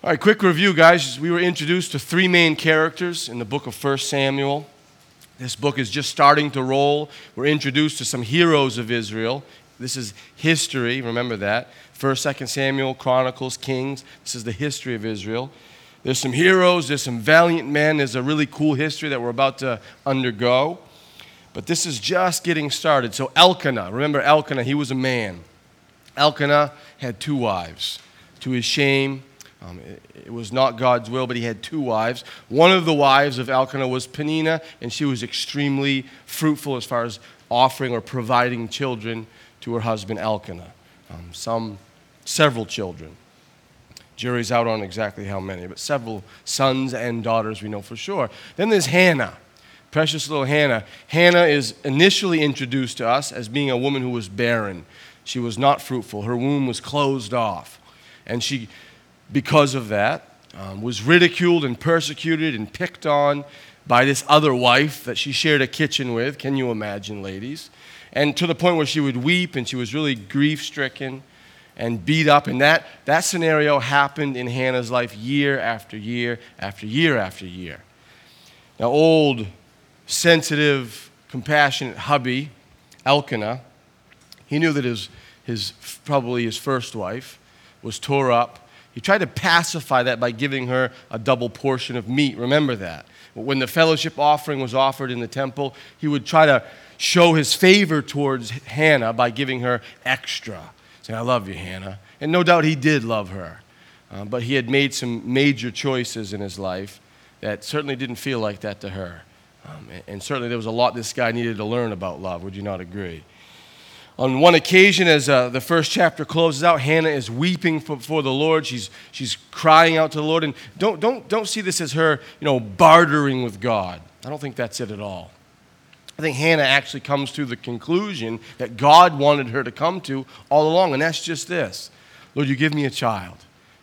All right, quick review, guys. We were introduced to three main characters in the book of 1 Samuel. This book is just starting to roll. We're introduced to some heroes of Israel. This is history, remember that. 1st, 2nd Samuel, Chronicles, Kings. This is the history of Israel. There's some heroes, there's some valiant men. There's a really cool history that we're about to undergo. But this is just getting started. So Elkanah, remember Elkanah, he was a man. Elkanah had two wives. To his shame, it was not God's will, but he had two wives. One of the wives of Elkanah was Peninnah, and she was extremely fruitful as far as offering or providing children to her husband Elkanah. Several children. Jury's out on exactly how many, but several sons and daughters we know for sure. Then there's Hannah, precious little Hannah. Hannah is initially introduced to us as being a woman who was barren. She was not fruitful. Her womb was closed off. And she, because of that, was ridiculed and persecuted and picked on by this other wife that she shared a kitchen with. Can you imagine, ladies? And to the point where she would weep and she was really grief-stricken and beat up. And that scenario happened in Hannah's life year after year after year after year. Now, old, sensitive, compassionate hubby, Elkanah, he knew that probably his first wife was tore up. He tried to pacify that by giving her a double portion of meat. Remember that. When the fellowship offering was offered in the temple, he would try to show his favor towards Hannah by giving her extra. Saying, I love you, Hannah. And no doubt he did love her. But he had made some major choices in his life that certainly didn't feel like that to her. And certainly there was a lot this guy needed to learn about love. Would you not agree? On one occasion, as the first chapter closes out, Hannah is weeping before the Lord. She's crying out to the Lord. And don't see this as her, bartering with God. I don't think that's it at all. I think Hannah actually comes to the conclusion that God wanted her to come to all along, and that's just this. Lord, you give me a child.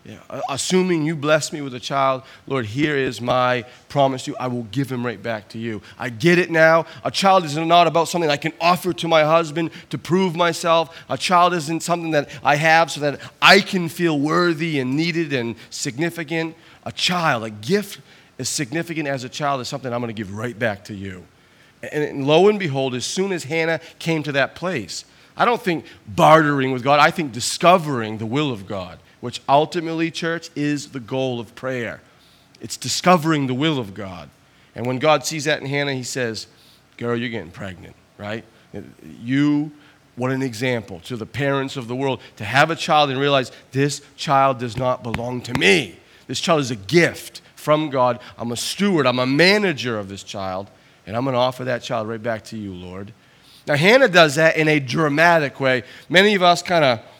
Assuming you bless me with a child, Lord, here is my promise to you. I will give him right back to you. I get it now. A child is not about something I can offer to my husband to prove myself. A child isn't something that I have so that I can feel worthy and needed and significant. A child, a gift as significant as a child is something I'm going to give right back to you. And lo and behold, as soon as Hannah came to that place, I don't think bartering with God, I think discovering the will of God, which ultimately, church, is the goal of prayer. It's discovering the will of God. And when God sees that in Hannah, he says, girl, you're getting pregnant, right? What an example to the parents of the world, to have a child and realize this child does not belong to me. This child is a gift from God. I'm a steward. I'm a manager of this child. And I'm going to offer that child right back to you, Lord. Now, Hannah does that in a dramatic way. Many of us kind of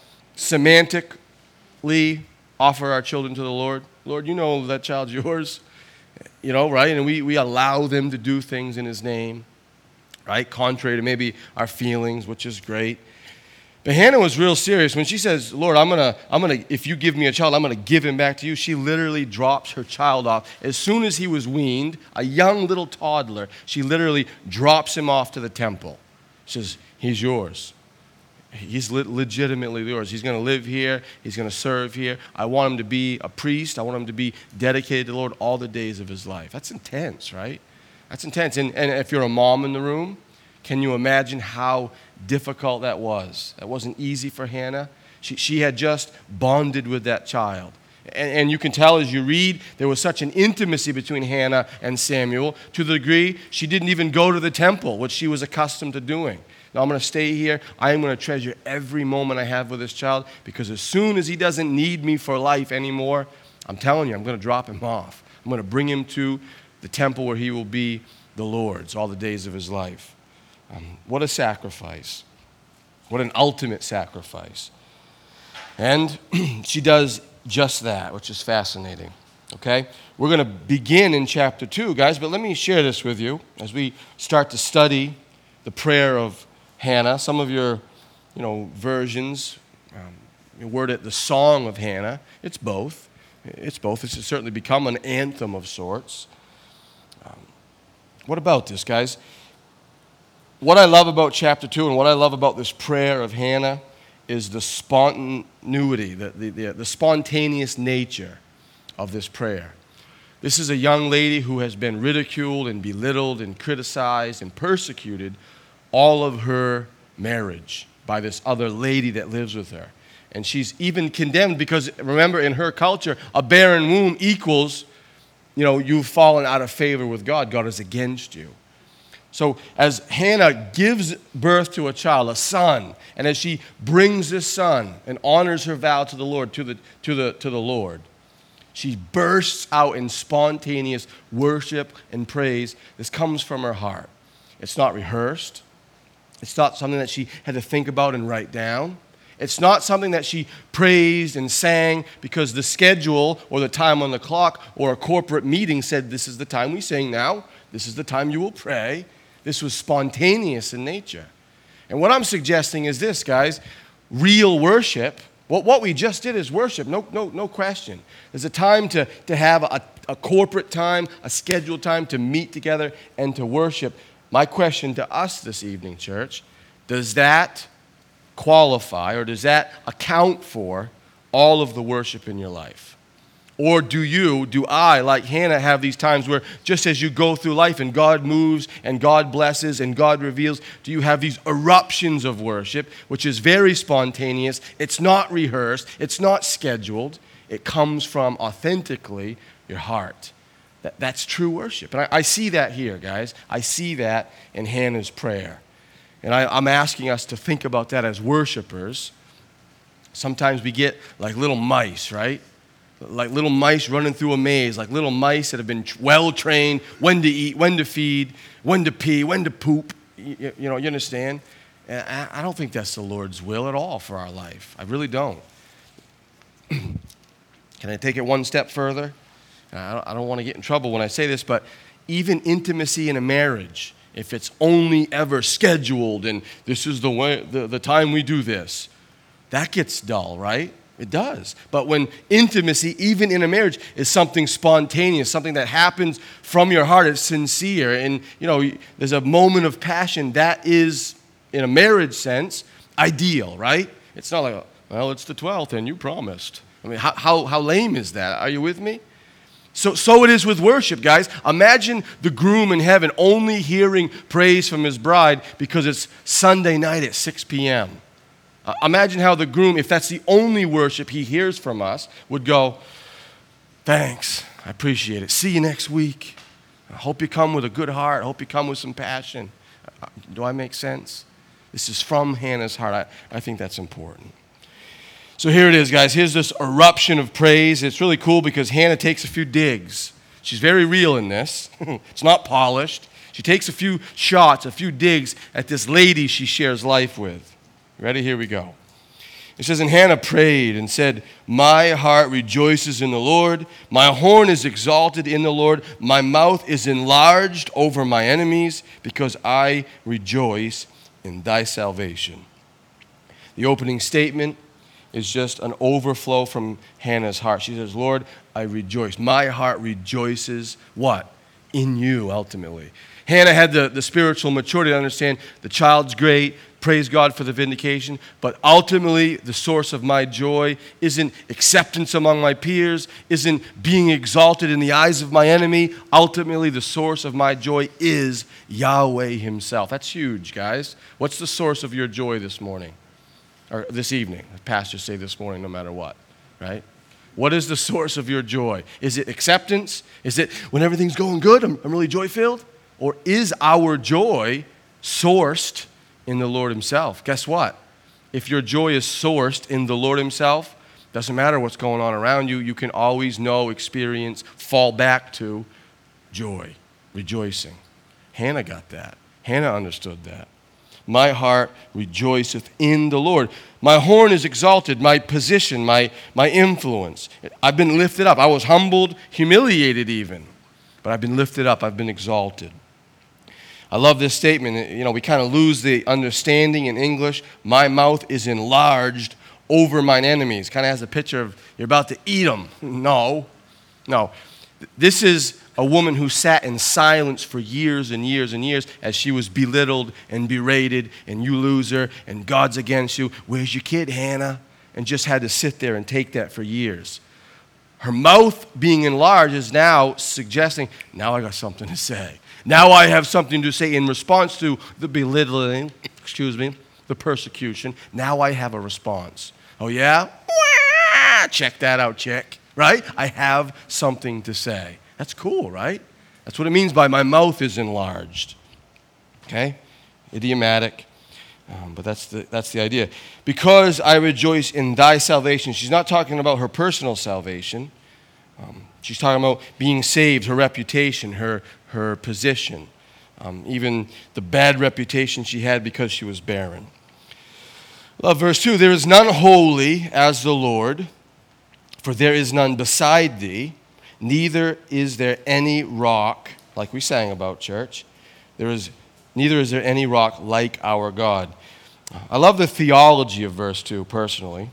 semantically offer our children to the Lord. Lord, you know that child's yours, right? And we allow them to do things in his name, right? Contrary to maybe our feelings, which is great. But Hannah was real serious. When she says, Lord, I'm gonna, if you give me a child, I'm going to give him back to you. She literally drops her child off. As soon as he was weaned, a young little toddler, she literally drops him off to the temple. She says, he's yours. He's legitimately yours. He's going to live here. He's going to serve here. I want him to be a priest. I want him to be dedicated to the Lord all the days of his life. That's intense, right? That's intense. And if you're a mom in the room, can you imagine how difficult that was? That wasn't easy for Hannah. She had just bonded with that child. And you can tell as you read, there was such an intimacy between Hannah and Samuel to the degree she didn't even go to the temple, which she was accustomed to doing. Now, I'm going to stay here. I am going to treasure every moment I have with this child because as soon as he doesn't need me for life anymore, I'm telling you, I'm going to drop him off. I'm going to bring him to the temple where he will be the Lord's all the days of his life. What a sacrifice. What an ultimate sacrifice. And she does just that, which is fascinating. Okay? We're going to begin in chapter 2, guys, but let me share this with you as we start to study the prayer of Hannah. Some of your, versions word it the Song of Hannah. It's both. It's certainly become an anthem of sorts. What about this, guys? What I love about chapter 2 and what I love about this prayer of Hannah is the spontaneity, the spontaneous nature of this prayer. This is a young lady who has been ridiculed and belittled and criticized and persecuted all of her marriage by this other lady that lives with her. And she's even condemned because, remember, in her culture, a barren womb equals, you've fallen out of favor with God. God is against you. So as Hannah gives birth to a child, a son, and as she brings this son and honors her vow to the Lord, to the Lord, she bursts out in spontaneous worship and praise. This comes from her heart. It's not rehearsed. It's not something that she had to think about and write down. It's not something that she praised and sang because the schedule or the time on the clock or a corporate meeting said, this is the time we sing now. This is the time you will pray. This was spontaneous in nature. And what I'm suggesting is this, guys. Real worship, what we just did is worship, no question. There's a time to have a corporate time, a scheduled time to meet together and to worship. My question to us this evening, church, does that qualify or does that account for all of the worship in your life? Or do I, like Hannah, have these times where just as you go through life and God moves and God blesses and God reveals, do you have these eruptions of worship, which is very spontaneous? It's not rehearsed. It's not scheduled. It comes from authentically your heart. That's true worship. And I see that here, guys. I see that in Hannah's prayer. And I'm asking us to think about that as worshipers. Sometimes we get like little mice, right? Like little mice running through a maze, like little mice that have been well-trained, when to eat, when to feed, when to pee, when to poop. You understand? And I don't think that's the Lord's will at all for our life. I really don't. Can I take it one step further? I don't want to get in trouble when I say this, but even intimacy in a marriage, if it's only ever scheduled and this is the way, the time we do this, that gets dull, right? It does. But when intimacy, even in a marriage, is something spontaneous, something that happens from your heart, it's sincere, and there's a moment of passion, that is, in a marriage sense, ideal, right? It's not like, well, it's the 12th and you promised. I mean, how lame is that? Are you with me? So it is with worship, guys. Imagine the groom in heaven only hearing praise from his bride because it's Sunday night at 6 p.m. Imagine how the groom, if that's the only worship he hears from us, would go, thanks, I appreciate it. See you next week. I hope you come with a good heart. I hope you come with some passion. Do I make sense? This is from Hannah's heart. I think that's important. So here it is, guys. Here's this eruption of praise. It's really cool because Hannah takes a few digs. She's very real in this. It's not polished. She takes a few shots, a few digs at this lady she shares life with. Ready? Here we go. It says, and Hannah prayed and said, my heart rejoices in the Lord. My horn is exalted in the Lord. My mouth is enlarged over my enemies because I rejoice in thy salvation. The opening statement is just an overflow from Hannah's heart. She says, Lord, I rejoice. My heart rejoices, what? In you, ultimately. Hannah had the spiritual maturity to understand the child's great, praise God for the vindication, but ultimately the source of my joy isn't acceptance among my peers, isn't being exalted in the eyes of my enemy. Ultimately, the source of my joy is Yahweh himself. That's huge, guys. What's the source of your joy this morning? Or this evening? The pastors say this morning, no matter what, right? What is the source of your joy? Is it acceptance? Is it when everything's going good, I'm really joy-filled? Or is our joy sourced in the Lord himself? Guess what? If your joy is sourced in the Lord himself, doesn't matter what's going on around you, you can always know, experience, fall back to joy, rejoicing. Hannah got that. Hannah understood that. My heart rejoiceth in the Lord. My horn is exalted, my position, my influence. I've been lifted up. I was humbled, humiliated even. But I've been lifted up. I've been exalted. I love this statement. We kind of lose the understanding in English. My mouth is enlarged over mine enemies. Kind of has a picture of you're about to eat them. No. This is a woman who sat in silence for years and years and years as she was belittled and berated, and you loser, and God's against you. Where's your kid, Hannah? And just had to sit there and take that for years. her mouth being enlarged is now suggesting, now I got something to say. Now I have something to say in response to the belittling, the persecution. Now I have a response. Oh yeah? Check that out, chick. Right? I have something to say. That's cool, right? That's what it means by my mouth is enlarged. Okay? Idiomatic. But that's the idea. Because I rejoice in thy salvation. She's not talking about her personal salvation. She's talking about being saved, her reputation, her position, even the bad reputation she had because she was barren. Love verse 2. There is none holy as the Lord, for there is none beside thee, neither is there any rock, like we sang about, church. Neither is there any rock like our God. I love the theology of verse 2 personally.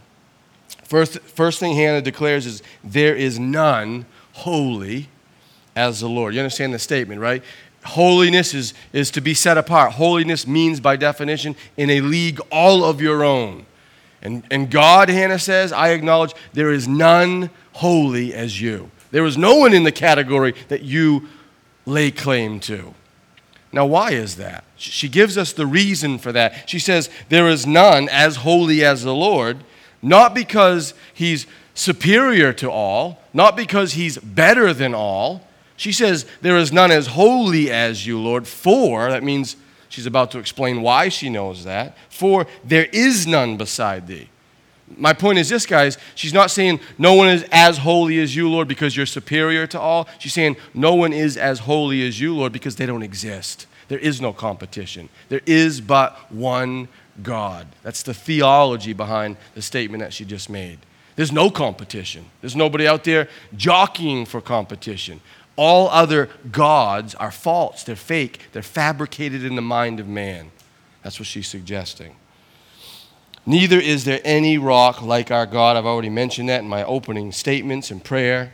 First thing Hannah declares is, there is none holy as the Lord. You understand the statement, right? Holiness is to be set apart. Holiness means, by definition, in a league all of your own. And God, Hannah says, I acknowledge there is none holy as you. There is no one in the category that you lay claim to. Now, why is that? She gives us the reason for that. She says, there is none as holy as the Lord, not because he's superior to all, not because he's better than all. She says, there is none as holy as you, Lord, for, that means she's about to explain why she knows that, for there is none beside thee. My point is this, guys, she's not saying no one is as holy as you, Lord, because you're superior to all. She's saying no one is as holy as you, Lord, because they don't exist. There is no competition. There is but one God. That's the theology behind the statement that she just made. There's no competition. There's nobody out there jockeying for competition. All other gods are false. They're fake. They're fabricated in the mind of man. That's what she's suggesting. Neither is there any rock like our God. I've already mentioned that in my opening statements and prayer.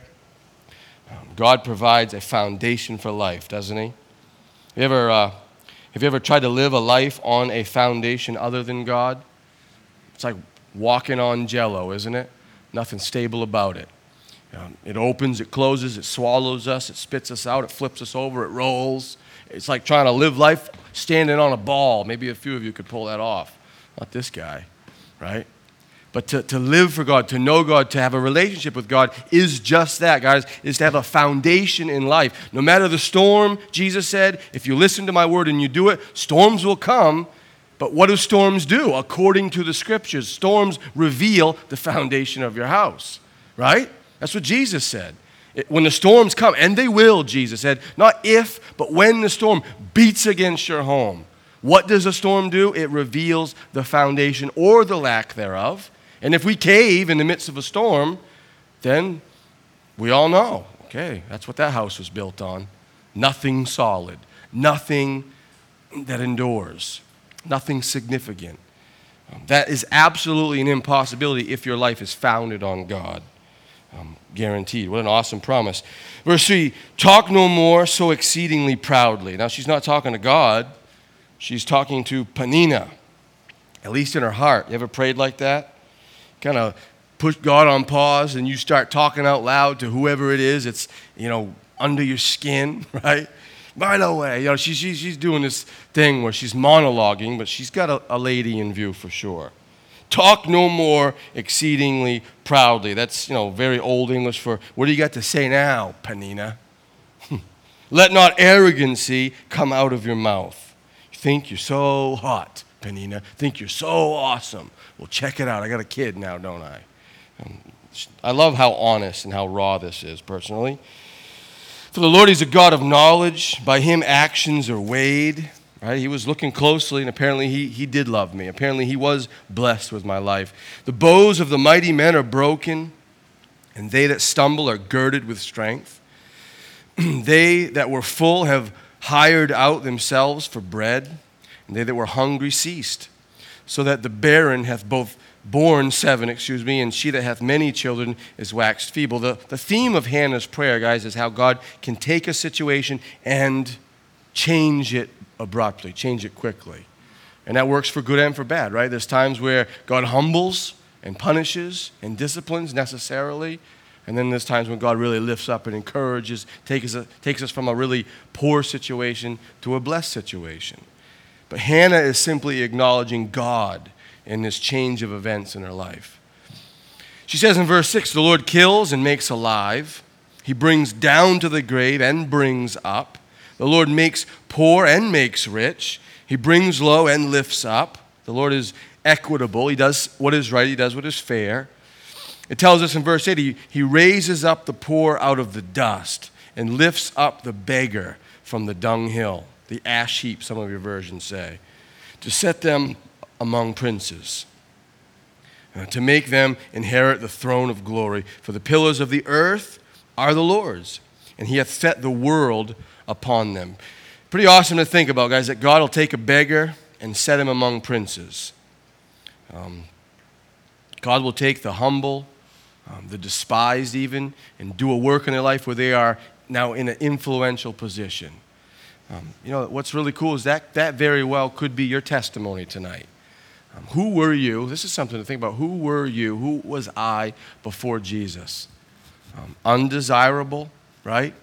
God provides a foundation for life, doesn't he? Have you ever tried to live a life on a foundation other than God? It's like walking on jello, isn't it? Nothing stable about it. It opens, it closes, it swallows us, it spits us out, it flips us over, it rolls. It's like trying to live life standing on a ball. Maybe a few of you could pull that off. Not this guy, right? But to live for God, to know God, to have a relationship with God is just that, guys, is to have a foundation in life. No matter the storm, Jesus said, if you listen to my word and you do it, storms will come. But what do storms do? According to the scriptures, storms reveal the foundation of your house, right? That's what Jesus said. When the storms come, and they will, Jesus said, not if, but when the storm beats against your home, what does a storm do? It reveals the foundation or the lack thereof. And if we cave in the midst of a storm, then we all know, okay, that's what that house was built on. Nothing solid, nothing that endures, nothing significant. That is absolutely an impossibility if your life is founded on God. Guaranteed. What an awesome promise. Verse 3, talk no more so exceedingly proudly. Now, she's not talking to God. She's talking to Peninnah, at least in her heart. You ever prayed like that? Kind of put God on pause and you start talking out loud to whoever it is. It's, under your skin, right? By the way, she's doing this thing where she's monologuing, but she's got a lady in view for sure. Talk no more exceedingly proudly. That's, very old English for, what do you got to say now, Peninnah? Let not arrogancy come out of your mouth. You think you're so hot, Peninnah. Think you're so awesome. Well, check it out. I got a kid now, don't I? I love how honest and how raw this is, personally. For the Lord, he's a God of knowledge. By him, actions are weighed. Right? He was looking closely, and apparently he did love me. Apparently he was blessed with my life. The bows of the mighty men are broken, and they that stumble are girded with strength. They that were full have hired out themselves for bread, and they that were hungry ceased. So that the barren hath both borne 7, and she that hath many children is waxed feeble. The theme of Hannah's prayer, guys, is how God can take a situation and change it abruptly, change it quickly. And that works for good and for bad, right? There's times where God humbles and punishes and disciplines necessarily, And then there's times when God really lifts up and encourages, takes us from a really poor situation to a blessed situation. But Hannah is simply acknowledging God in this change of events in her life. She says in verse 6, the Lord kills and makes alive. He brings down to the grave and brings up. The Lord makes poor and makes rich. He brings low and lifts up. The Lord is equitable. He does what is right. He does what is fair. It tells us in verse 8, he raises up the poor out of the dust and lifts up the beggar from the dunghill, the ash heap, some of your versions say, to set them among princes, to make them inherit the throne of glory. For the pillars of the earth are the Lord's, and he hath set the world upon them. Pretty awesome to think about, guys, that God will take a beggar and set him among princes. God will take the humble, the despised even, and do a work in their life where they are now in an influential position. What's really cool is that very well could be your testimony tonight. Who were you? This is something to think about. Who were you? Who was I before Jesus? Undesirable, right?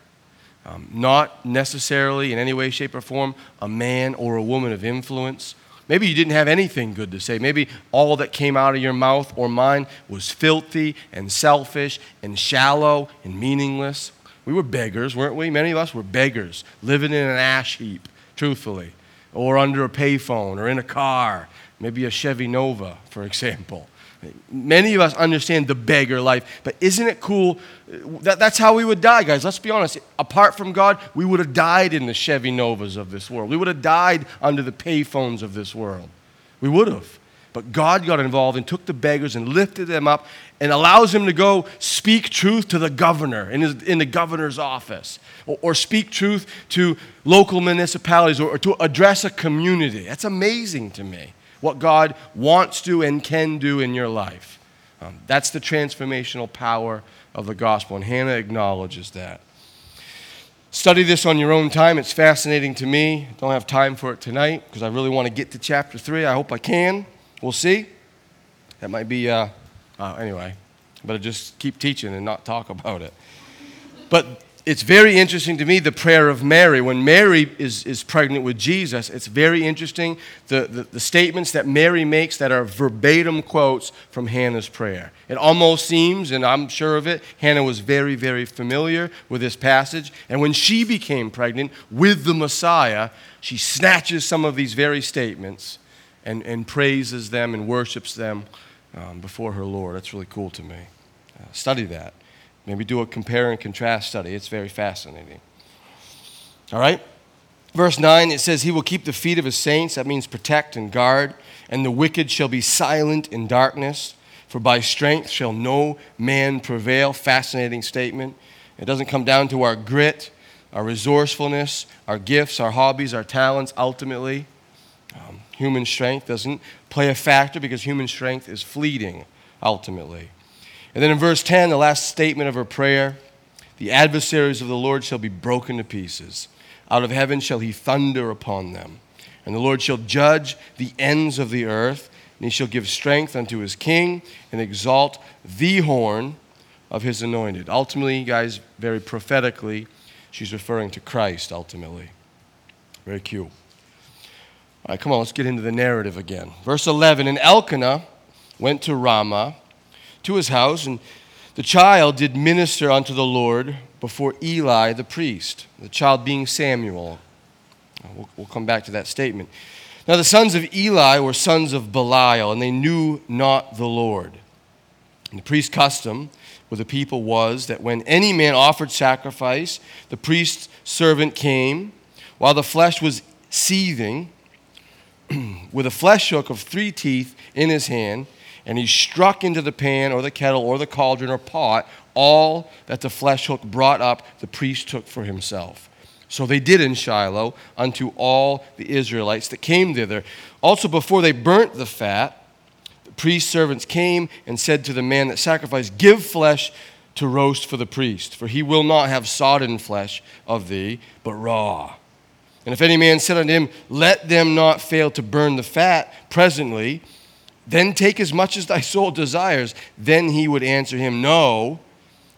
Not necessarily in any way, shape, or form a man or a woman of influence. Maybe you didn't have anything good to say. Maybe all that came out of your mouth or mine was filthy and selfish and shallow and meaningless. We were beggars, weren't we? Many of us were beggars, living in an ash heap, truthfully, or under a payphone or in a car, maybe a Chevy Nova, for example. Many of us understand the beggar life, but isn't it cool? That's how we would die, guys. Let's be honest. Apart from God, we would have died in the Chevy Novas of this world. We would have died under the payphones of this world. We would have. But God got involved and took the beggars and lifted them up and allows him to go speak truth to the governor in the governor's office, or speak truth to local municipalities, or to address a community. That's amazing to me, what God wants to and can do in your life. That's the transformational power of the gospel, and Hannah acknowledges that. Study this on your own time. It's fascinating to me. Don't have time for it tonight because I really want to get to chapter 3. I hope I can. We'll see. That might be, anyway, better just keep teaching and not talk about it. But it's very interesting to me, the prayer of Mary. When Mary is pregnant with Jesus, it's very interesting, the statements that Mary makes that are verbatim quotes from Hannah's prayer. It almost seems, and I'm sure of it, Hannah was very, very familiar with this passage. And when she became pregnant with the Messiah, she snatches some of these very statements and praises them and worships them before her Lord. That's really cool to me. Study that. Maybe do a compare and contrast study. It's very fascinating. All right? Verse 9, it says, he will keep the feet of his saints. That means protect and guard. And the wicked shall be silent in darkness. For by strength shall no man prevail. Fascinating statement. It doesn't come down to our grit, our resourcefulness, our gifts, our hobbies, our talents, ultimately. Human strength doesn't play a factor because human strength is fleeting, ultimately. And then in verse 10, the last statement of her prayer, the adversaries of the Lord shall be broken to pieces. Out of heaven shall he thunder upon them. And the Lord shall judge the ends of the earth, and he shall give strength unto his king and exalt the horn of his anointed. Ultimately, guys, very prophetically, she's referring to Christ, ultimately. Very cute. All right, come on, let's get into the narrative again. Verse 11, and Elkanah went to Ramah, to his house, and the child did minister unto the Lord before Eli the priest, the child being Samuel. We'll come back to that statement. Now the sons of Eli were sons of Belial, and they knew not the Lord. And the priest's custom with the people was that when any man offered sacrifice, the priest's servant came, while the flesh was seething, with a flesh hook of 3 teeth in his hand, and he struck into the pan or the kettle or the cauldron or pot all that the flesh hook brought up, the priest took for himself. So they did in Shiloh unto all the Israelites that came thither. Also before they burnt the fat, the priest's servants came and said to the man that sacrificed, give flesh to roast for the priest, for he will not have sodden flesh of thee, but raw. And if any man said unto him, let them not fail to burn the fat presently, then take as much as thy soul desires. Then he would answer him, no,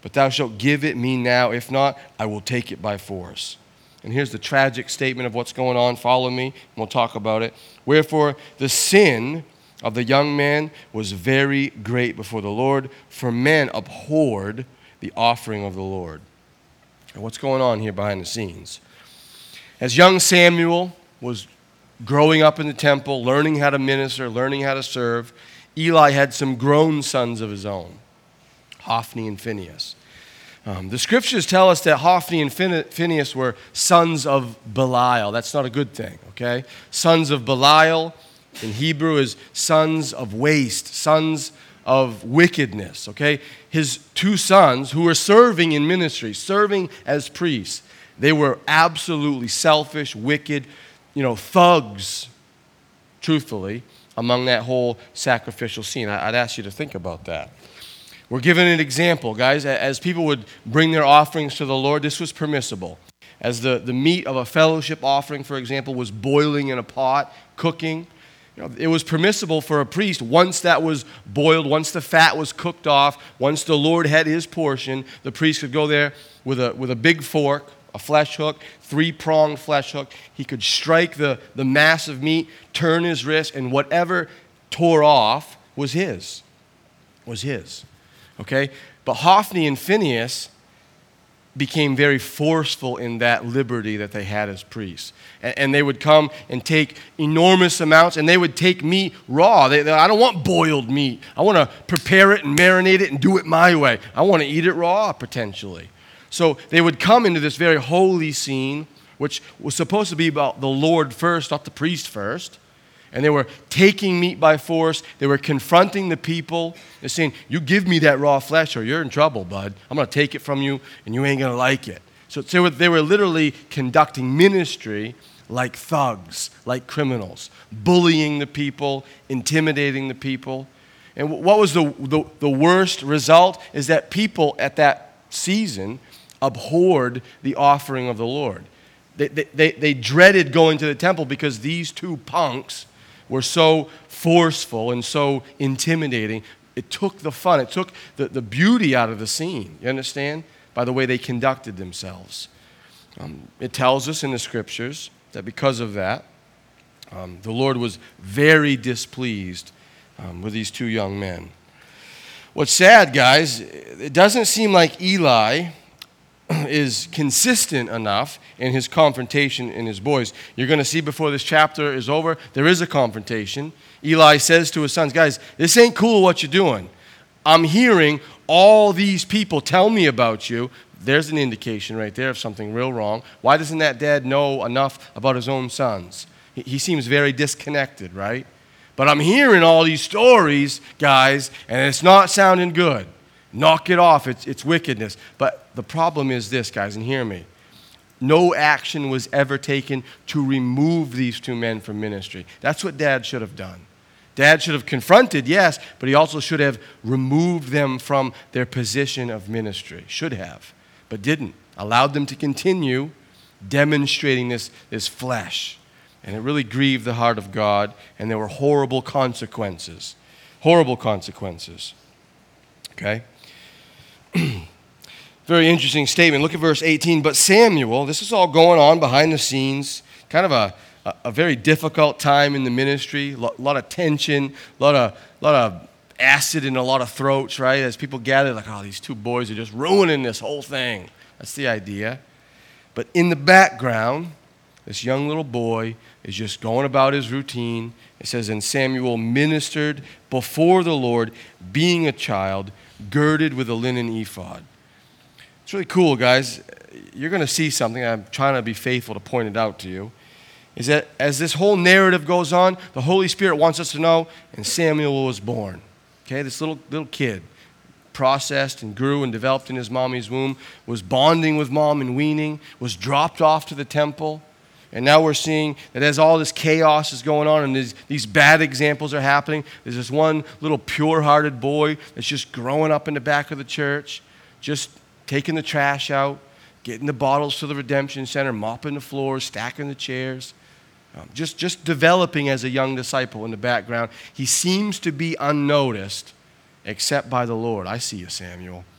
but thou shalt give it me now. If not, I will take it by force. And here's the tragic statement of what's going on. Follow me, and we'll talk about it. Wherefore, the sin of the young man was very great before the Lord, for men abhorred the offering of the Lord. And what's going on here behind the scenes? As young Samuel was growing up in the temple, learning how to minister, learning how to serve, Eli had some grown sons of his own, Hophni and Phinehas. The scriptures tell us that Hophni and Phinehas were sons of Belial. That's not a good thing, okay? Sons of Belial in Hebrew is sons of waste, sons of wickedness, okay? His two sons who were serving in ministry, serving as priests, they were absolutely selfish, wicked, thugs, truthfully, among that whole sacrificial scene. I'd ask you to think about that. We're given an example, guys. As people would bring their offerings to the Lord, this was permissible. As the meat of a fellowship offering, for example, was boiling in a pot, cooking, it was permissible for a priest, once that was boiled, once the fat was cooked off, once the Lord had his portion, the priest could go there with a big fork, a flesh hook, 3-pronged flesh hook. He could strike the mass of meat, turn his wrist, and whatever tore off was his. Okay? But Hophni and Phinehas became very forceful in that liberty that they had as priests. And they would come and take enormous amounts, and they would take meat raw. I don't want boiled meat. I want to prepare it and marinate it and do it my way. I want to eat it raw, potentially. So they would come into this very holy scene, which was supposed to be about the Lord first, not the priest first. And they were taking meat by force. They were confronting the people. They're saying, you give me that raw flesh or you're in trouble, bud. I'm going to take it from you and you ain't going to like it. So they were literally conducting ministry like thugs, like criminals, bullying the people, intimidating the people. And what was the worst result is that people at that season abhorred the offering of the Lord. They dreaded going to the temple because these two punks were so forceful and so intimidating. It took the fun, it took the beauty out of the scene, you understand? By the way they conducted themselves. It tells us in the scriptures that because of that, the Lord was very displeased with these two young men. What's sad, guys, it doesn't seem like Eli is consistent enough in his confrontation in his boys. You're going to see before this chapter is over, there is a confrontation. Eli says to his sons, guys, this ain't cool what you're doing. I'm hearing all these people tell me about you. There's an indication right there of something real wrong. Why doesn't that dad know enough about his own sons? He seems very disconnected, right? But I'm hearing all these stories, guys, and it's not sounding good. Knock it off. It's wickedness. But the problem is this, guys, and hear me. No action was ever taken to remove these two men from ministry. That's what Dad should have done. Dad should have confronted, yes, but he also should have removed them from their position of ministry. Should have, but didn't. Allowed them to continue demonstrating this flesh. And it really grieved the heart of God, and there were horrible consequences. Horrible consequences. Okay? Very interesting statement. Look at verse 18. But Samuel, this is all going on behind the scenes, kind of a very difficult time in the ministry, a lot of tension, a lot of acid in a lot of throats, right? As people gather, like, oh, these two boys are just ruining this whole thing. That's the idea. But in the background, this young little boy is just going about his routine. It says, and Samuel ministered before the Lord, being a child, girded with a linen ephod. It's really cool, guys. You're going to see something. I'm trying to be faithful to point it out to you. Is that as this whole narrative goes on, the Holy Spirit wants us to know, and Samuel was born. Okay, this little kid, processed and grew and developed in his mommy's womb, was bonding with mom and weaning, was dropped off to the temple. And now we're seeing that as all this chaos is going on and these bad examples are happening, there's this one little pure-hearted boy that's just growing up in the back of the church, just taking the trash out, getting the bottles to the redemption center, mopping the floors, stacking the chairs, just developing as a young disciple in the background. He seems to be unnoticed except by the Lord. I see you, Samuel.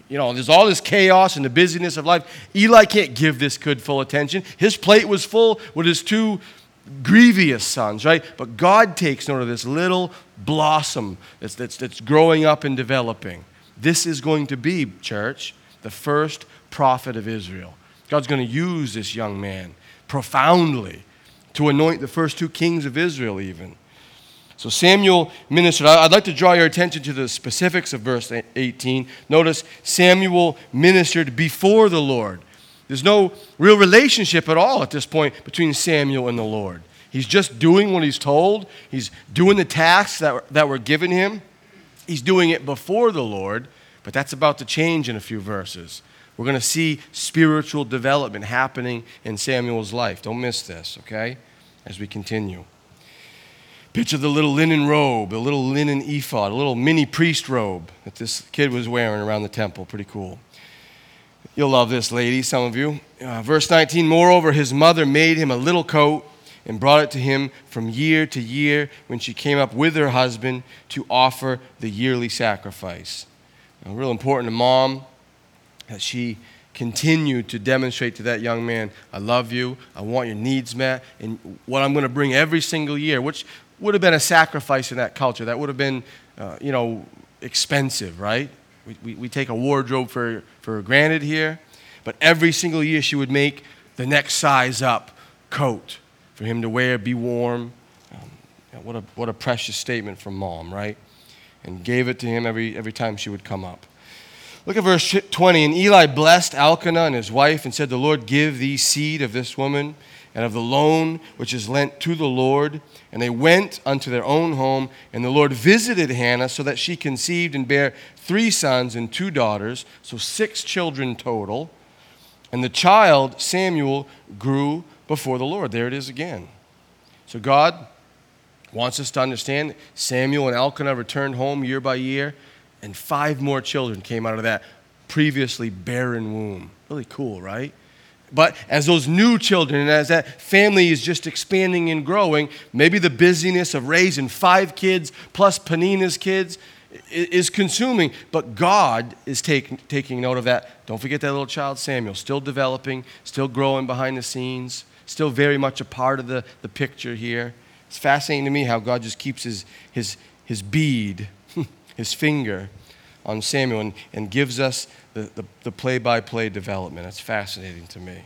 there's all this chaos and the busyness of life. Eli can't give this kid full attention. His plate was full with his two grievous sons, right? But God takes note of this little blossom that's growing up and developing. This is going to be, church, the first prophet of Israel. God's going to use this young man profoundly to anoint the first two kings of Israel even. So Samuel ministered. I'd like to draw your attention to the specifics of verse 18. Notice Samuel ministered before the Lord. There's no real relationship at all at this point between Samuel and the Lord. He's just doing what he's told. He's doing the tasks that were given him. He's doing it before the Lord, but that's about to change in a few verses. We're going to see spiritual development happening in Samuel's life. Don't miss this, okay, as we continue. Picture the little linen robe, a little linen ephod, a little mini priest robe that this kid was wearing around the temple. Pretty cool. You'll love this, ladies, some of you. Verse 19, moreover, his mother made him a little coat and brought it to him from year to year when she came up with her husband to offer the yearly sacrifice. Now, real important to mom that she continued to demonstrate to that young man, I love you, I want your needs met, and what I'm going to bring every single year, which would have been a sacrifice in that culture. That would have been, expensive, right? We take a wardrobe for granted here, but every single year she would make the next size up coat for him to wear, be warm. What a precious statement from mom, right? And gave it to him every time she would come up. Look at verse 20. And Eli blessed Elkanah and his wife and said, the Lord give thee seed of this woman and of the loan which is lent to the Lord. And they went unto their own home, and the Lord visited Hannah so that she conceived and bare 3 sons and 2 daughters, so 6 children total. And the child, Samuel, grew before the Lord. There it is again. So God wants us to understand Samuel and Elkanah returned home year by year, and 5 more children came out of that previously barren womb. Really cool, right? But as those new children and as that family is just expanding and growing, maybe the busyness of raising 5 kids plus Penina's kids is consuming. But God is taking note of that. Don't forget that little child Samuel, still developing, still growing behind the scenes, still very much a part of the picture here. It's fascinating to me how God just keeps his bead, his finger on Samuel and gives us the play-by-play development. That's fascinating to me.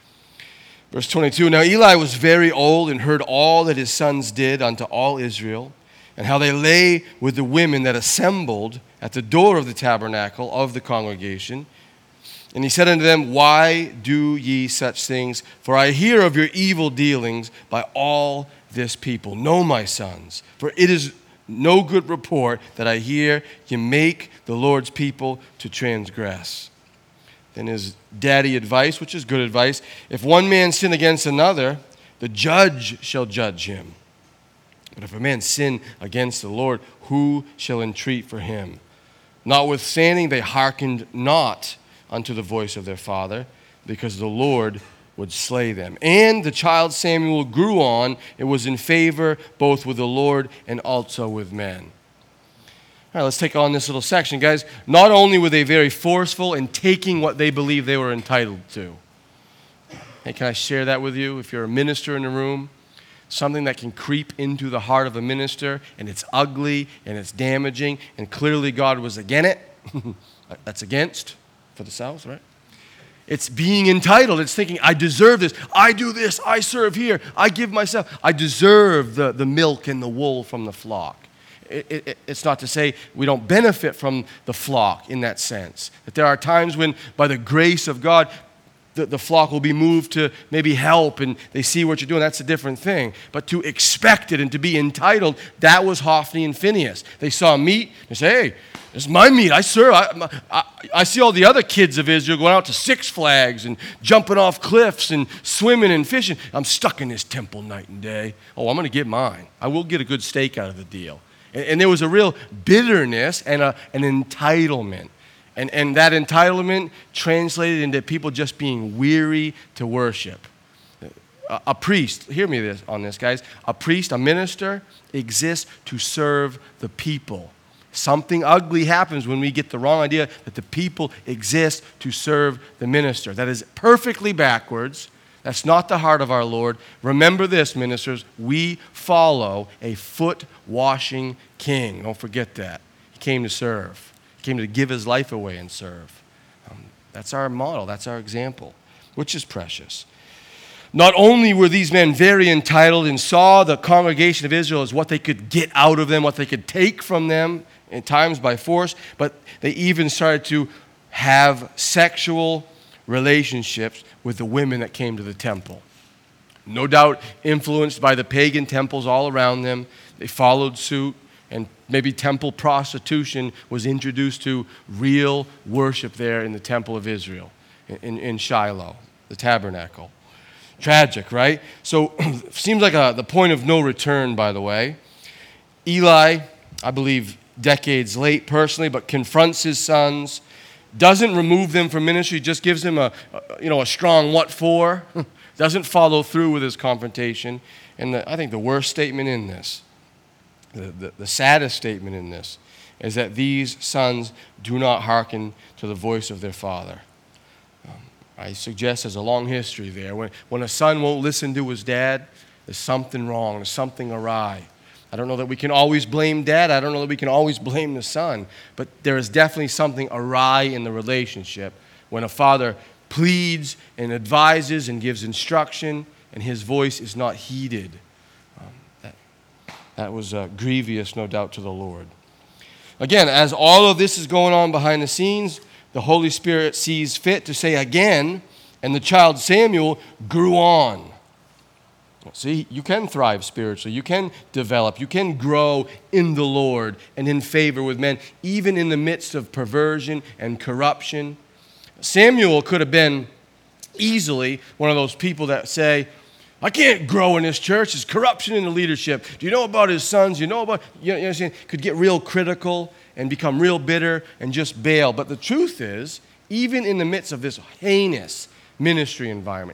Verse 22, now Eli was very old and heard all that his sons did unto all Israel, and how they lay with the women that assembled at the door of the tabernacle of the congregation. And he said unto them, why do ye such things? For I hear of your evil dealings by all this people. Know, my sons, for it is no good report that I hear you make the Lord's people to transgress. Then his daddy advice, which is good advice, if one man sin against another, the judge shall judge him. But if a man sin against the Lord, who shall entreat for him? Notwithstanding, they hearkened not unto the voice of their father, because the Lord would slay them. And the child Samuel grew on and was in favor both with the Lord and also with men. All right, let's take on this little section. Guys, not only were they very forceful in taking what they believed they were entitled to. Hey, can I share that with you? If you're a minister in the room, something that can creep into the heart of a minister, and it's ugly, and it's damaging, and clearly God was against it. That's against for the South, right? It's being entitled. It's thinking, I deserve this. I do this. I serve here. I give myself. I deserve the milk and the wool from the flock. It's not to say we don't benefit from the flock in that sense. That there are times when, by the grace of God, the flock will be moved to maybe help and they see what you're doing. That's a different thing. But to expect it and to be entitled, that was Hophni and Phinehas. They saw meat. They say, hey, this is my meat. I serve. I see all the other kids of Israel going out to Six Flags and jumping off cliffs and swimming and fishing. I'm stuck in this temple night and day. Oh, I'm going to get mine. I will get a good steak out of the deal. And there was a real bitterness and an entitlement. And that entitlement translated into people just being weary to worship. A priest, hear me on this, guys. A priest, a minister, exists to serve the people. Something ugly happens when we get the wrong idea that the people exist to serve the minister. That is perfectly backwards. That's not the heart of our Lord. Remember this, ministers. We follow a foot-washing king. Don't forget that. He came to serve. He came to give his life away and serve. That's our model. That's our example, which is precious. Not only were these men very entitled and saw the congregation of Israel as what they could get out of them, what they could take from them, at times by force, but they even started to have sexual relationships with the women that came to the temple. No doubt influenced by the pagan temples all around them, they followed suit, and maybe temple prostitution was introduced to real worship there in the temple of Israel, in Shiloh, the tabernacle. Tragic, right? So seems like the point of no return, by the way. Eli, I believe, decades late personally, but confronts his sons, doesn't remove them from ministry, just gives them a strong what for, doesn't follow through with his confrontation. And I think the worst statement in this, the saddest statement in this, is that these sons do not hearken to the voice of their father. I suggest there's a long history there. When a son won't listen to his dad, there's something wrong, there's something awry. I don't know that we can always blame dad. I don't know that we can always blame the son. But there is definitely something awry in the relationship when a father pleads and advises and gives instruction and his voice is not heeded. That was grievous, no doubt, to the Lord. Again, as all of this is going on behind the scenes, the Holy Spirit sees fit to say again, and the child Samuel grew on. See, you can thrive spiritually. You can develop. You can grow in the Lord and in favor with men, even in the midst of perversion and corruption. Samuel could have been easily one of those people that say, I can't grow in this church. There's corruption in the leadership. Do you know about his sons? You know about, could get real critical and become real bitter and just bail. But the truth is, even in the midst of this heinous ministry environment,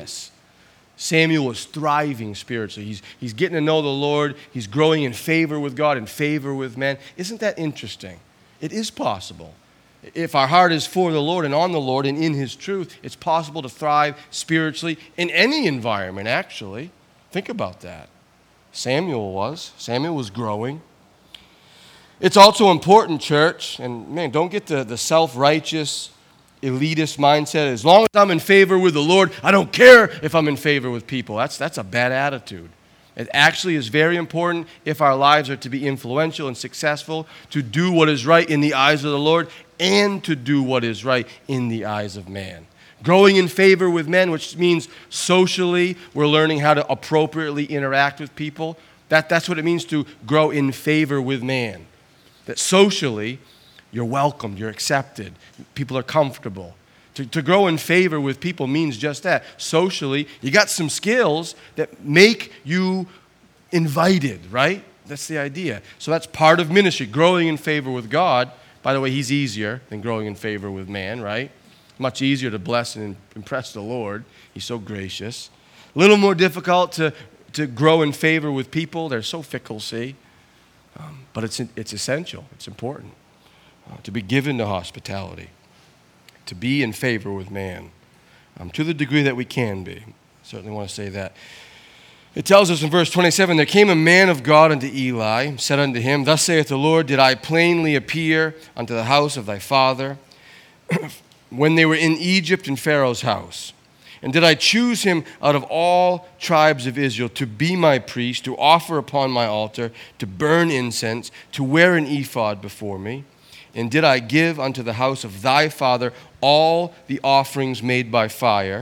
Samuel was thriving spiritually. He's getting to know the Lord. He's growing in favor with God, in favor with men. Isn't that interesting? It is possible. If our heart is for the Lord and on the Lord and in His truth, it's possible to thrive spiritually in any environment, actually. Think about that. Samuel was growing. It's also important, church, and man, don't get the self-righteous, elitist mindset. As long as I'm in favor with the Lord, I don't care if I'm in favor with people. That's a bad attitude. It actually is very important if our lives are to be influential and successful to do what is right in the eyes of the Lord and to do what is right in the eyes of man. Growing in favor with men, which means socially we're learning how to appropriately interact with people. That's what it means to grow in favor with man. That socially you're welcomed, you're accepted, people are comfortable. To grow in favor with people means just that. Socially, you got some skills that make you invited, right? That's the idea. So that's part of ministry, growing in favor with God. By the way, He's easier than growing in favor with man, right? Much easier to bless and impress the Lord. He's so gracious. A little more difficult to grow in favor with people. They're so fickle, see? But it's essential. It's important to be given to hospitality, to be in favor with man, to the degree that we can be. Certainly want to say that. It tells us in verse 27, there came a man of God unto Eli, said unto him, Thus saith the Lord, did I plainly appear unto the house of thy father when they were in Egypt in Pharaoh's house? And did I choose him out of all tribes of Israel to be my priest, to offer upon my altar, to burn incense, to wear an ephod before me? And did I give unto the house of thy father all the offerings made by fire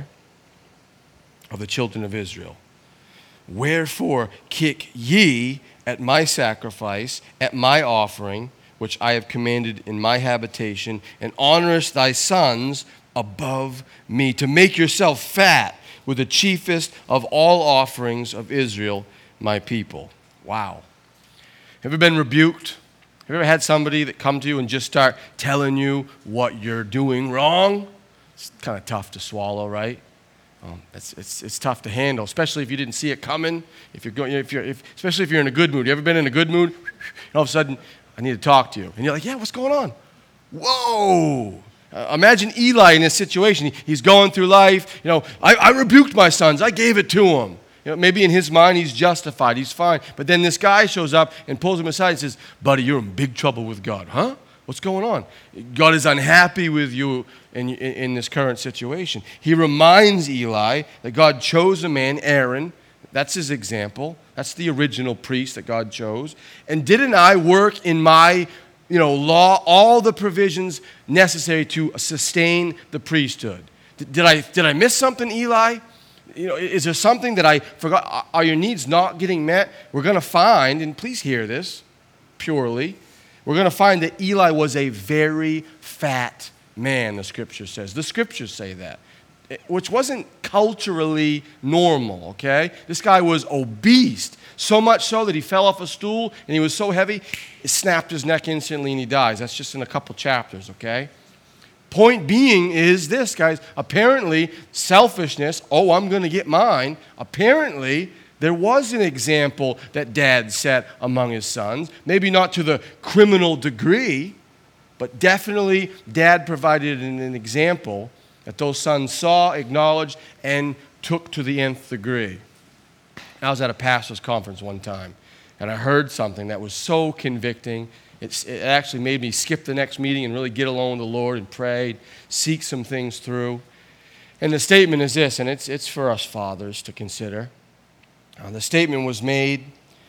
of the children of Israel? Wherefore kick ye at my sacrifice, at my offering, which I have commanded in my habitation, and honorest thy sons above me, to make yourself fat with the chiefest of all offerings of Israel, my people. Wow. Have you been rebuked? Have you ever had somebody that come to you and just start telling you what you're doing wrong? It's kind of tough to swallow, right? It's tough to handle, especially if you didn't see it coming. Especially if you're in a good mood. You ever been in a good mood? And all of a sudden, I need to talk to you. And you're like, yeah, what's going on? Whoa. Imagine Eli in this situation. He's going through life. I rebuked my sons. I gave it to him. Maybe in his mind he's justified. He's fine. But then this guy shows up and pulls him aside and says, buddy, you're in big trouble with God. Huh? What's going on? God is unhappy with you in this current situation. He reminds Eli that God chose a man, Aaron. That's his example. That's the original priest that God chose. And didn't I work in my law all the provisions necessary to sustain the priesthood? Did I miss something, Eli? Is there something that I forgot? Are your needs not getting met? We're going to find, and please hear this purely, we're going to find that Eli was a very fat man, the Scripture says. The Scriptures say that, which wasn't culturally normal, okay? This guy was obese, so much so that he fell off a stool, and he was so heavy, it snapped his neck instantly, and he dies. That's just in a couple chapters, okay? Point being is this, guys. Apparently, selfishness, I'm going to get mine. Apparently, there was an example that Dad set among his sons. Maybe not to the criminal degree, but definitely Dad provided an example that those sons saw, acknowledged, and took to the nth degree. I was at a pastor's conference one time, and I heard something that was so convicting. It actually made me skip the next meeting and really get alone with the Lord and pray, seek some things through. And the statement is this, and it's for us fathers to consider. The statement was made,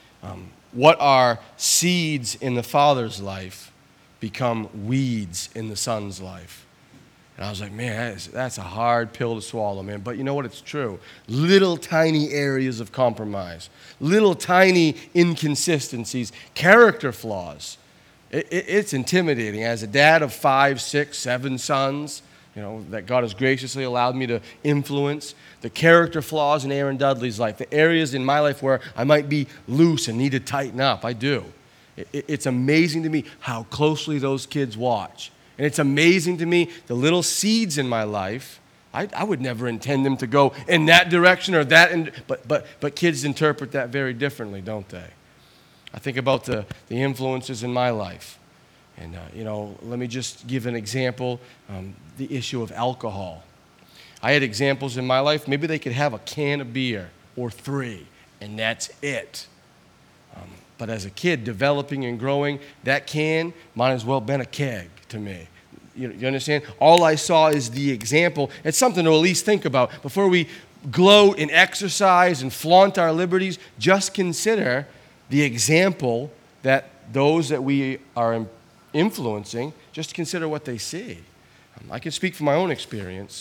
what are seeds in the father's life become weeds in the son's life. And I was like, man, that's a hard pill to swallow, man. But you know what? It's true. Little tiny areas of compromise, little tiny inconsistencies, character flaws. It's intimidating. As a dad of 5, 6, 7 sons, that God has graciously allowed me to influence, the character flaws in Aaron Dudley's life, the areas in my life where I might be loose and need to tighten up, I do. It's amazing to me how closely those kids watch. And it's amazing to me the little seeds in my life, I would never intend them to go in that direction or that, but kids interpret that very differently, don't they? I think about the influences in my life. And, let me just give an example, the issue of alcohol. I had examples in my life, maybe they could have a can of beer or 3, and that's it. But as a kid, developing and growing, that can might as well have been a keg to me. You understand? All I saw is the example. It's something to at least think about. Before we gloat and exercise and flaunt our liberties, just consider the example that those that we are influencing, just consider what they see. I can speak from my own experience.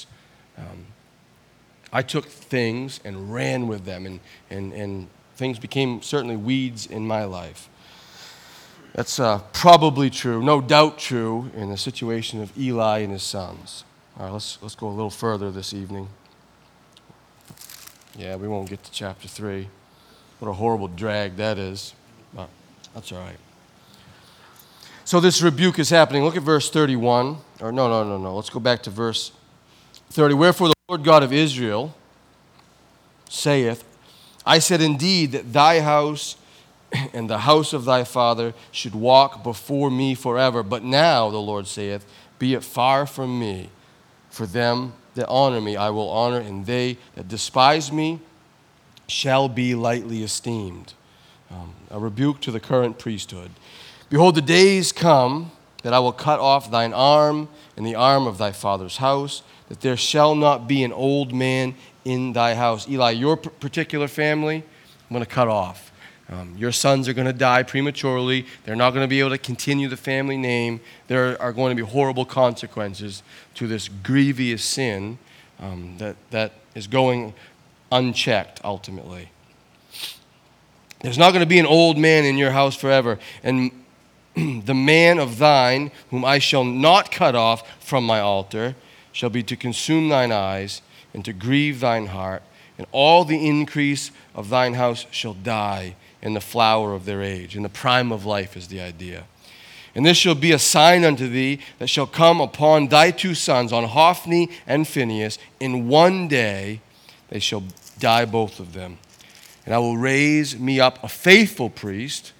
I took things and ran with them, and things became certainly weeds in my life. That's probably true, no doubt true, in the situation of Eli and his sons. All right, let's go a little further this evening. Yeah, we won't get to chapter 3. What a horrible drag that is. But that's all right. So this rebuke is happening. Look at verse 31. Or no. Let's go back to verse 30. Wherefore the Lord God of Israel saith, I said indeed that thy house and the house of thy father should walk before me forever. But now, the Lord saith, be it far from me. For them that honor me I will honor, and they that despise me shall be lightly esteemed. A rebuke to the current priesthood. Behold, the days come that I will cut off thine arm and the arm of thy father's house, that there shall not be an old man in thy house. Eli, your particular family, I'm going to cut off. Your sons are going to die prematurely. They're not going to be able to continue the family name. There are going to be horrible consequences to this grievous sin that is going unchecked ultimately. There's not going to be an old man in your house forever. And the man of thine, whom I shall not cut off from my altar, shall be to consume thine eyes and to grieve thine heart. And all the increase of thine house shall die in the flower of their age. In the prime of life is the idea. And this shall be a sign unto thee that shall come upon thy 2 sons, on Hophni and Phinehas. In one day they shall die both of them. And I will raise me up a faithful priest,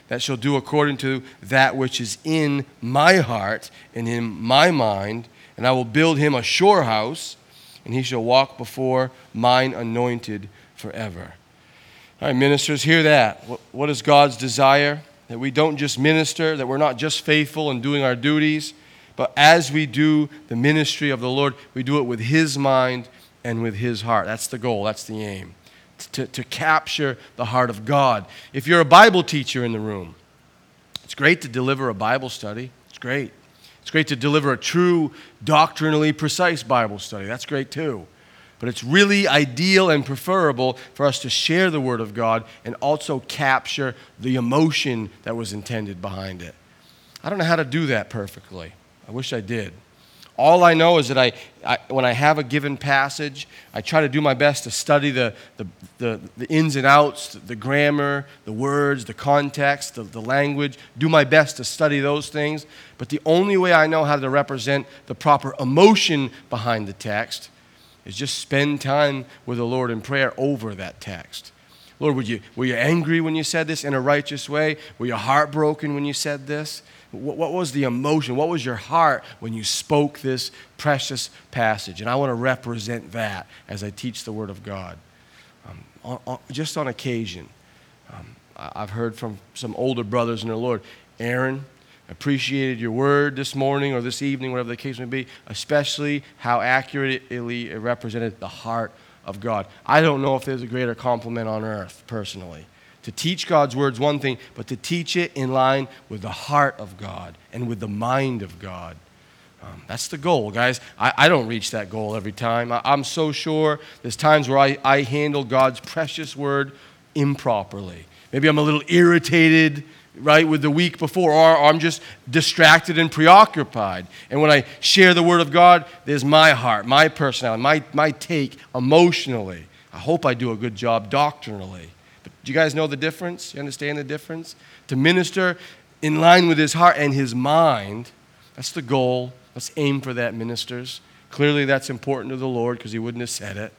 that shall do according to that which is in my heart and in my mind, and I will build him a sure house, and he shall walk before mine anointed forever. All right, ministers, hear that. What is God's desire? That we don't just minister, that we're not just faithful in doing our duties, but as we do the ministry of the Lord, we do it with his mind and with his heart. That's the goal. That's the aim. To capture the heart of God. If you're a Bible teacher in the room, it's great to deliver a Bible study. It's great. It's great to deliver a true, doctrinally precise Bible study. That's great too. But it's really ideal and preferable for us to share the Word of God and also capture the emotion that was intended behind it. I don't know how to do that perfectly. I wish I did. All I know is that when I have a given passage, I try to do my best to study the ins and outs, the grammar, the words, the context, the language, do my best to study those things. But the only way I know how to represent the proper emotion behind the text is just spend time with the Lord in prayer over that text. Lord, were you angry when you said this in a righteous way? Were you heartbroken when you said this? What was the emotion? What was your heart when you spoke this precious passage? And I want to represent that as I teach the Word of God. Just on occasion, I've heard from some older brothers in the Lord, Aaron, appreciated your word this morning or this evening, whatever the case may be, especially how accurately it represented the heart of God. I don't know if there's a greater compliment on earth, personally. To teach God's word's one thing, but to teach it in line with the heart of God and with the mind of God. That's the goal, guys. I don't reach that goal every time. I'm so sure there's times where I handle God's precious word improperly. Maybe I'm a little irritated, right, with the week before, or I'm just distracted and preoccupied. And when I share the Word of God, there's my heart, my personality, my take emotionally. I hope I do a good job doctrinally. But do you guys know the difference? You understand the difference? To minister in line with his heart and his mind, that's the goal. Let's aim for that, ministers. Clearly that's important to the Lord because he wouldn't have said it.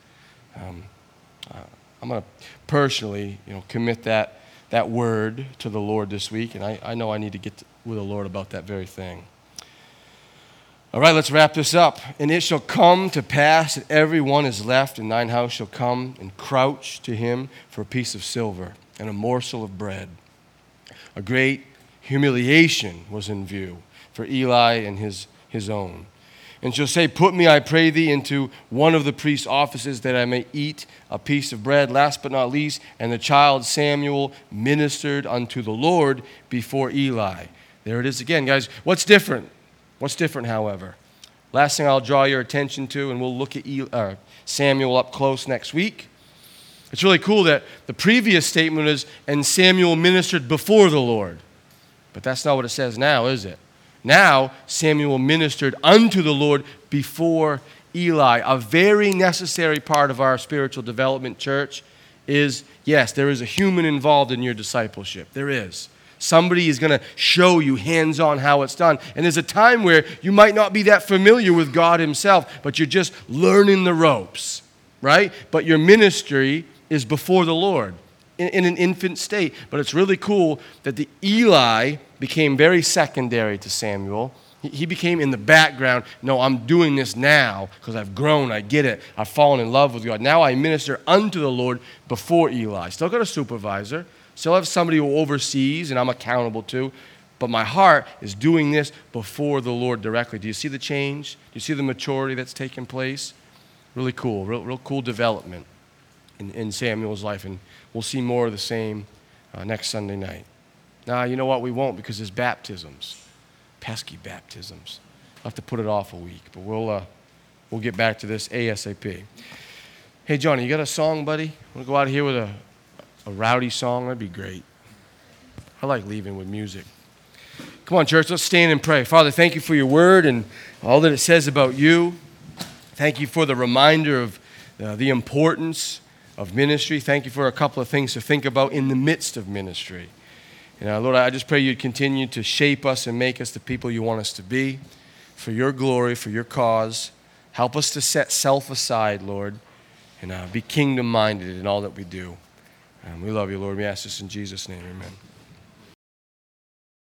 I'm going to personally, commit that word to the Lord this week, and I know I need to get with the Lord about that very thing. All right, let's wrap this up. And it shall come to pass that every one is left in thine house shall come and crouch to him for a piece of silver and a morsel of bread. A great humiliation was in view for Eli and his own. And shall say, put me, I pray thee, into one of the priest's offices that I may eat a piece of bread. Last but not least, and the child Samuel ministered unto the Lord before Eli. There it is again, guys. What's different? What's different, however? Last thing I'll draw your attention to, and we'll look at Samuel up close next week. It's really cool that the previous statement is, and Samuel ministered before the Lord. But that's not what it says now, is it? Now, Samuel ministered unto the Lord before Eli. A very necessary part of our spiritual development, church, is, yes, there is a human involved in your discipleship. There is. Somebody is going to show you hands-on how it's done. And there's a time where you might not be that familiar with God himself, but you're just learning the ropes, right? But your ministry is before the Lord in an infant state. But it's really cool that the Eli became very secondary to Samuel. He became in the background. No, I'm doing this now because I've grown, I get it, I've fallen in love with God. Now I minister unto the Lord before Eli. Still got a supervisor, still have somebody who oversees and I'm accountable to, but my heart is doing this before the Lord directly. Do you see the change? Do you see the maturity that's taking place? Really cool, real cool development in Samuel's life, and we'll see more of the same next Sunday night. Now, you know what? We won't because there's baptisms. Pesky baptisms. I'll have to put it off a week, but we'll get back to this ASAP. Hey, Johnny, you got a song, buddy? Want to go out here with a rowdy song? That'd be great. I like leaving with music. Come on, church, let's stand and pray. Father, thank you for your word and all that it says about you. Thank you for the reminder of the importance of ministry. Thank you for a couple of things to think about in the midst of ministry. And Lord, I just pray you'd continue to shape us and make us the people you want us to be for your glory, for your cause. Help us to set self aside, Lord, and be kingdom-minded in all that we do. We love you, Lord. We ask this in Jesus' name. Amen.